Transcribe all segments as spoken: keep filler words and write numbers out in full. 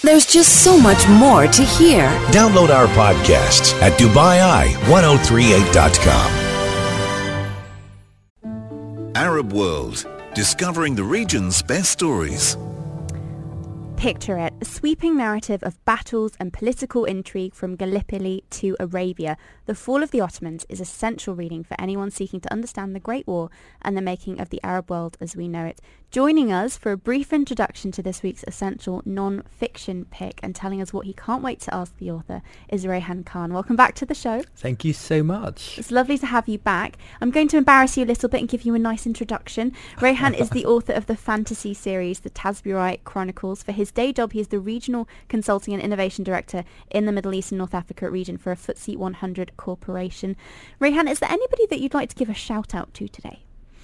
There's just so much more to hear. Download our podcasts at Dubai Eye ten thirty-eight dot com. Arab World, discovering the region's best stories. Picture it, a sweeping narrative of battles and political intrigue from Gallipoli to Arabia. The Fall of the Ottomans is essential reading for anyone seeking to understand the Great War and the making of the Arab world as we know it. Joining us for a brief introduction to this week's essential non-fiction pick and telling us what he can't wait to ask the author is Rayhan Khan. Welcome back to the show. Thank you so much. It's lovely to have you back. I'm going to embarrass you a little bit and give you a nice introduction. Rayhan is the author of the fantasy series The Tasbirite Chronicles. For his day job, he is the Regional Consulting and Innovation Director in the Middle East and North Africa region for a F T S E one hundred corporation. Rayhan, is there anybody that you'd like to give a shout out to today?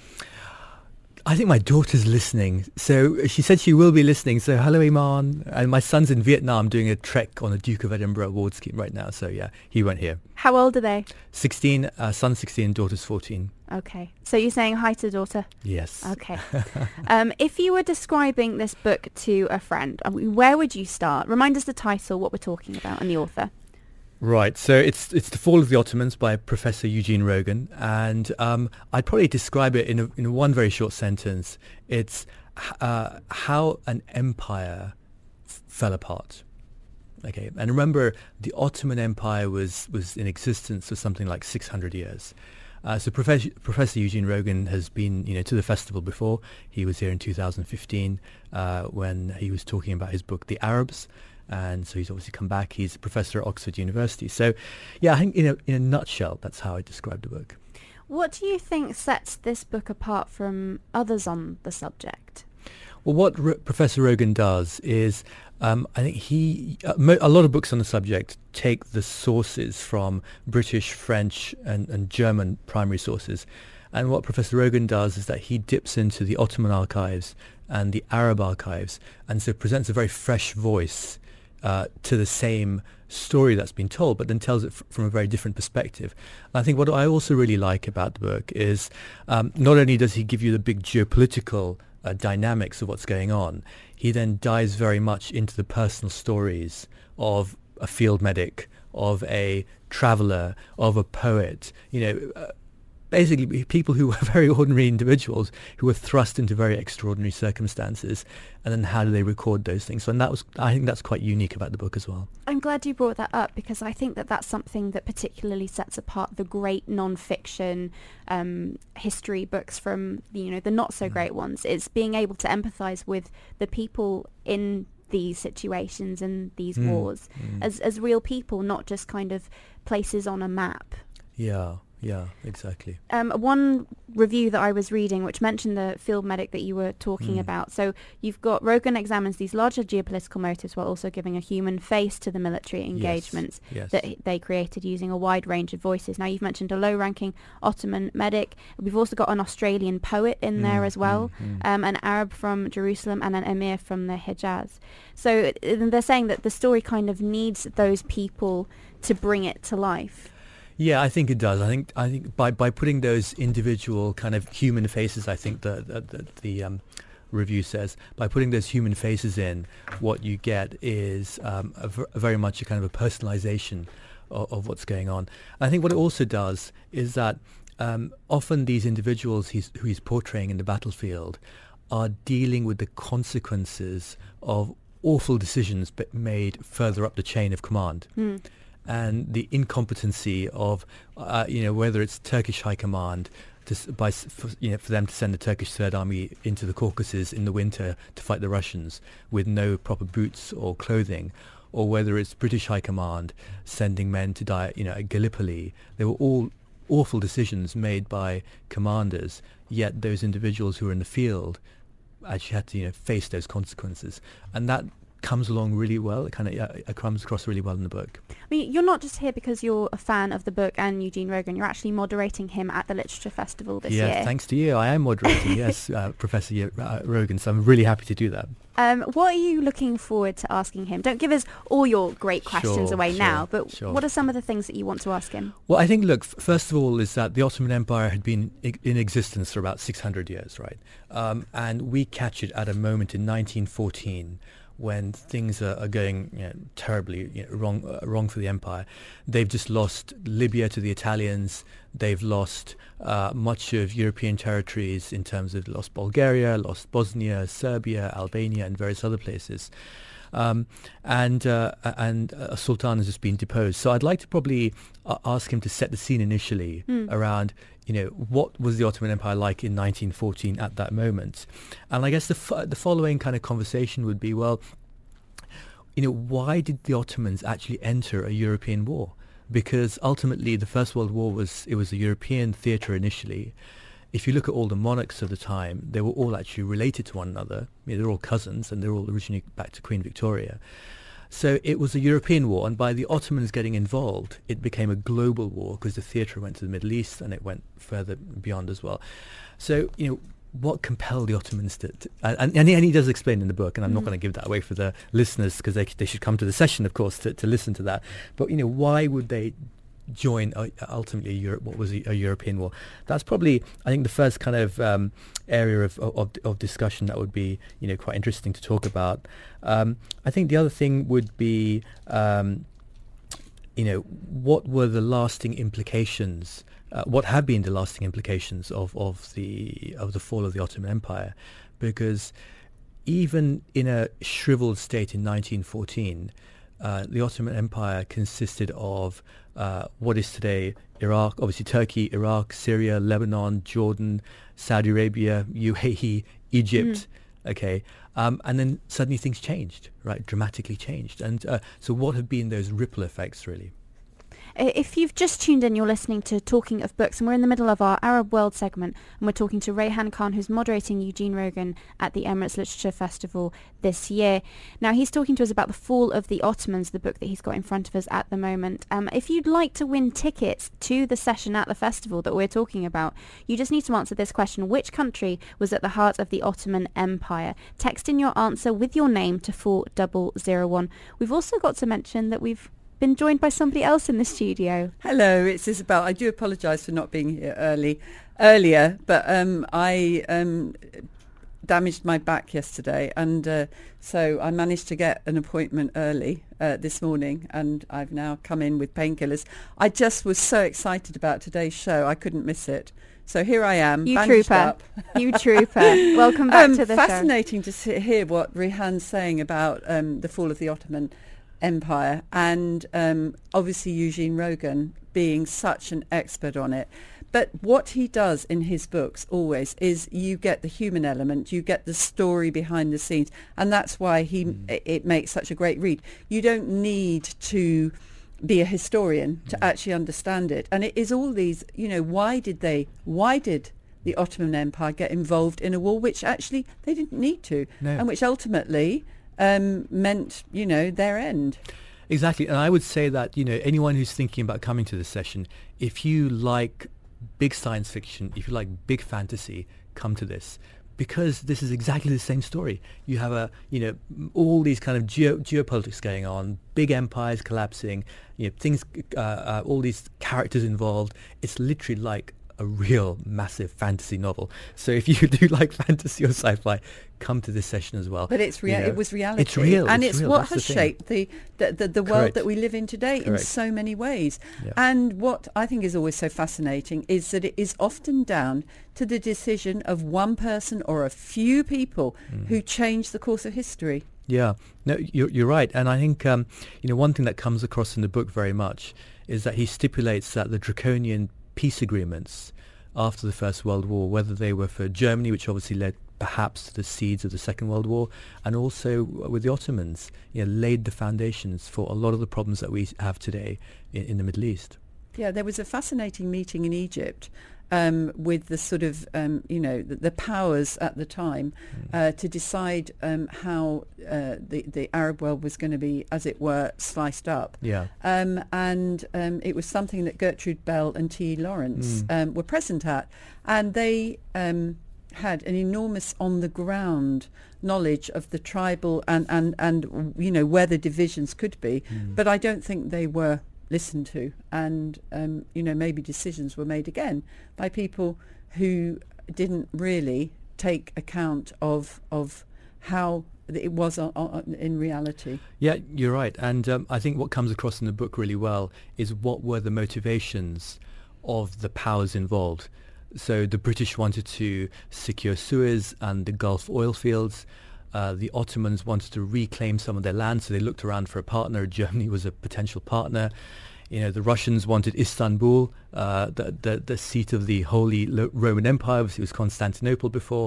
I think my daughter's listening. So she said she will be listening. So hello, Iman. And my son's in Vietnam doing a trek on the Duke of Edinburgh award scheme right now. So yeah, he won't hear. How old are they? sixteen, uh, son's sixteen, daughter's fourteen. Okay. So you're saying hi to daughter? Yes. Okay. um, if you were describing this book to a friend, I mean, where would you start? Remind us the title, what we're talking about, and the author. Right, so it's it's The Fall of the Ottomans by Professor Eugene Rogan, and um, I'd probably describe it in a, in one very short sentence. It's uh, how an empire f- fell apart. Okay, and remember, the Ottoman Empire was, was in existence for something like six hundred years. Uh, so Professor, Professor Eugene Rogan has been, you know, to the festival before. He was here in two thousand fifteen uh, when he was talking about his book, The Arabs. And so he's obviously come back. He's a professor at Oxford University. So, yeah, I think in a, in a nutshell, that's how I describe the book. What do you think sets this book apart from others on the subject? Well, what R- Professor Rogan does is, um, I think he, uh, mo- a lot of books on the subject take the sources from British, French, and, and German primary sources. And what Professor Rogan does is that he dips into the Ottoman archives and the Arab archives, and so presents a very fresh voice Uh, to the same story that's been told, but then tells it f- from a very different perspective. And I think what I also really like about the book is um, not only does he give you the big geopolitical uh, dynamics of what's going on, he then dives very much into the personal stories of a field medic, of a traveller, of a poet, you know, uh, basically people who were very ordinary individuals who were thrust into very extraordinary circumstances, and then how do they record those things? So, and that was, I think that's quite unique about the book as well. I'm glad you brought that up, because I think that that's something that particularly sets apart the great non-fiction um, history books from, you know, the not so great mm. ones. It's being able to empathise with the people in these situations and these mm. wars mm. as as real people, not just kind of places on a map. Yeah. Yeah, exactly. Um, one review that I was reading, which mentioned the field medic that you were talking mm. about. So you've got Rogan examines these larger geopolitical motives while also giving a human face to the military engagements yes. Yes. that they created using a wide range of voices. Now, you've mentioned a low-ranking Ottoman medic. We've also got an Australian poet in mm. there as well, mm. Mm. Um, an Arab from Jerusalem, and an emir from the Hejaz. So uh, they're saying that the story kind of needs those people to bring it to life. Yeah, I think it does. I think I think by, by putting those individual kind of human faces, I think the the, the, the um, review says, by putting those human faces in, what you get is um, a, v- a very much a kind of a personalization of, of what's going on. I think what it also does is that um, often these individuals he's, who he's portraying in the battlefield are dealing with the consequences of awful decisions b- made further up the chain of command. Mm. And the incompetency of, uh, you know, whether it's Turkish High Command, to, by, for, you know, for them to send the Turkish Third Army into the Caucasus in the winter to fight the Russians with no proper boots or clothing, or whether it's British High Command sending men to die, you know, at Gallipoli. They were all awful decisions made by commanders, yet those individuals who were in the field actually had to, you know, face those consequences. And that comes along really well. It kind of uh, it comes across really well in the book. I mean, you're not just here because you're a fan of the book and Eugene Rogan. You're actually moderating him at the Literature Festival this yeah, year. Yeah, thanks to you. I am moderating, yes, uh, Professor uh, Rogan, so I'm really happy to do that. Um, what are you looking forward to asking him? Don't give us all your great questions sure, away sure, now, but sure. what are some of the things that you want to ask him? Well, I think, look, f- first of all, is that the Ottoman Empire had been I- in existence for about six hundred years, right? Um, and we catch it at a moment in nineteen fourteen when things are, are going you know, terribly you know, wrong uh, wrong for the empire. They've just lost Libya to the Italians. They've lost uh, much of European territories in terms of lost Bulgaria, lost Bosnia, Serbia, Albania, and various other places. Um, and uh, and a sultan has just been deposed. So I'd like to probably uh, ask him to set the scene initially mm. around, you know, what was the Ottoman Empire like in nineteen fourteen at that moment? And I guess the f- the following kind of conversation would be, well, you know, why did the Ottomans actually enter a European war? Because ultimately the First World War was, it was a European theatre initially. If you look at all the monarchs of the time, they were all actually related to one another. I mean, they're all cousins, and they're all originally back to Queen Victoria. So it was a European war, and by the Ottomans getting involved, it became a global war because the theatre went to the Middle East and it went further beyond as well. So, you know, what compelled the Ottomans to... to and, and, he, and he does explain in the book, and I'm mm. not going to give that away for the listeners because they, they should come to the session, of course, to, to listen to that. But, you know, why would they join uh, ultimately Europe, what was a, a European war? That's probably, I think, the first kind of um, area of, of of discussion that would be, you know, quite interesting to talk about. Um, I think the other thing would be, um, you know, what were the lasting implications? Uh, what have been the lasting implications of, of the of the fall of the Ottoman Empire? Because even in a shriveled state in nineteen fourteen, uh, the Ottoman Empire consisted of Uh, what is today Iraq, obviously Turkey, Iraq, Syria, Lebanon, Jordan, Saudi Arabia, U A E, Egypt, mm. okay, um, and then suddenly things changed, right, dramatically changed. And uh, so what have been those ripple effects, really? If you've just tuned in, you're listening to Talking of Books, and we're in the middle of our Arab World segment, and we're talking to Rayhan Khan, who's moderating Eugene Rogan at the Emirates Literature Festival this year. Now, he's talking to us about The Fall of the Ottomans, the book that he's got in front of us at the moment. Um, if you'd like to win tickets to the session at the festival that we're talking about, you just need to answer this question: which country was at the heart of the Ottoman Empire? Text in your answer with your name to four zero zero one. We've also got to mention that we've been joined by somebody else in the studio. Hello, it's Isabel. I do apologise for not being here early earlier, but um, I um, damaged my back yesterday, and uh, so I managed to get an appointment early uh, this morning, and I've now come in with painkillers. I just was so excited about today's show, I couldn't miss it. So here I am, you bandaged trooper. up. You trooper. Welcome back um, to the fascinating show. Fascinating to hear what Rayhan's saying about um, the fall of the Ottoman Empire, and um, obviously Eugene Rogan being such an expert on it. But what he does in his books always is you get the human element, you get the story behind the scenes, and that's why he mm. it, it makes such a great read. You don't need to be a historian to mm. actually understand it. And it is all these, you know, why did they, why did the Ottoman Empire get involved in a war which actually they didn't need to, no. and which ultimately Um, meant, you know, their end. Exactly. And I would say that, you know, anyone who's thinking about coming to this session, if you like big science fiction, if you like big fantasy, come to this. Because this is exactly the same story. You have a, you know, all these kind of geo- geopolitics going on, big empires collapsing, you know, things, uh, uh, all these characters involved. It's literally like a real massive fantasy novel. So if you do like fantasy or sci-fi, come to this session as well. But it's rea- you know, it was reality. It's real. And it's, it's real. what That's has the shaped the, the, the, the world that we live in today Correct. in so many ways. Yeah. And what I think is always so fascinating is that it is often down to the decision of one person or a few people mm. who change the course of history. Yeah, no, you're, you're right. And I think, um, you know, one thing that comes across in the book very much is that he stipulates that the draconian peace agreements after the First World War, whether they were for Germany, which obviously led perhaps to the seeds of the Second World War, and also with the Ottomans, you know, laid the foundations for a lot of the problems that we have today in, in the Middle East. Yeah, there was a fascinating meeting in Egypt um, with the sort of, um, you know, the, the powers at the time mm. uh, to decide um, how uh, the, the Arab world was going to be, as it were, sliced up. Yeah. Um, and um, it was something that Gertrude Bell and T E Lawrence mm. um, were present at. And they um, had an enormous on-the-ground knowledge of the tribal and, and, and, you know, where the divisions could be. Mm. But I don't think they were listened to, and um, you know, maybe decisions were made again by people who didn't really take account of of how it was on, on, in reality. Yeah, you're right. And um, I think what comes across in the book really well is what were the motivations of the powers involved. So the British wanted to secure Suez and the Gulf oil fields. Uh, the Ottomans wanted to reclaim some of their land, so they looked around for a partner. Germany was a potential partner. You know, the Russians wanted Istanbul, uh, the, the the seat of the Holy Lo- Roman Empire. Obviously, it was Constantinople before.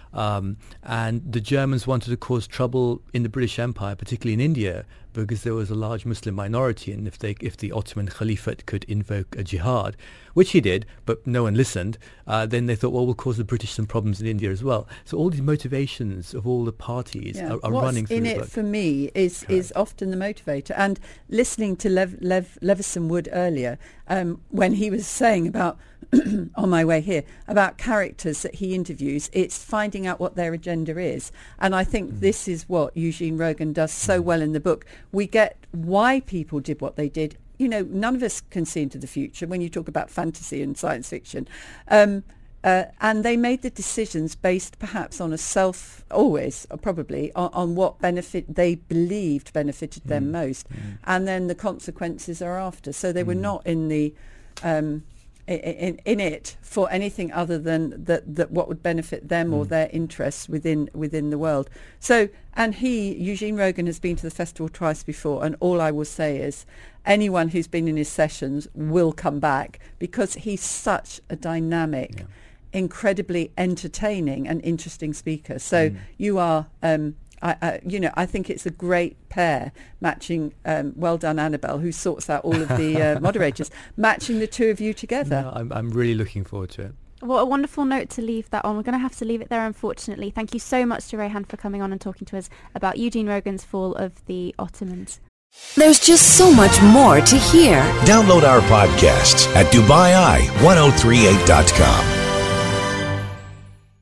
Um, and the Germans wanted to cause trouble in the British Empire, particularly in India, because there was a large Muslim minority, and if they, if the Ottoman Caliphate could invoke a jihad, which he did, but no one listened, uh, then they thought, well, we'll cause the British some problems in India as well. So all these motivations of all the parties yeah. are, are What's running through in the it book. for me is Correct. is often the motivator. And listening to Lev, Lev, Levison Wood earlier, um, when he was saying about on my way here about characters that he interviews, it's finding out what their agenda is. And I think mm. this is what Eugene Rogan does so mm. well in the book. We get why people did what they did. You know, none of us can see into the future when you talk about fantasy and science fiction. Um, uh, and they made the decisions based perhaps on a self, always, or probably, on, on what benefit they believed benefited mm. them most. Mm. And then the consequences are after. So they mm. were not in the... Um, In, in it for anything other than that, that what would benefit them mm. or their interests within within the world. So, and he, Eugene Rogan, has been to the festival twice before, and all I will say is anyone who's been in his sessions will come back, because he's such a dynamic, yeah. incredibly entertaining and interesting speaker. So mm. you are... Um, I, I, you know, I think it's a great pair matching. Um, well done, Annabelle, who sorts out all of the uh, moderators, matching the two of you together. No, I'm, I'm really looking forward to it. What a wonderful note to leave that on. We're going to have to leave it there, unfortunately. Thank you so much to Rayhan for coming on and talking to us about Eugene Rogan's Fall of the Ottomans. There's just so much more to hear. Download our podcasts at Dubai Eye ten thirty-eight dot com.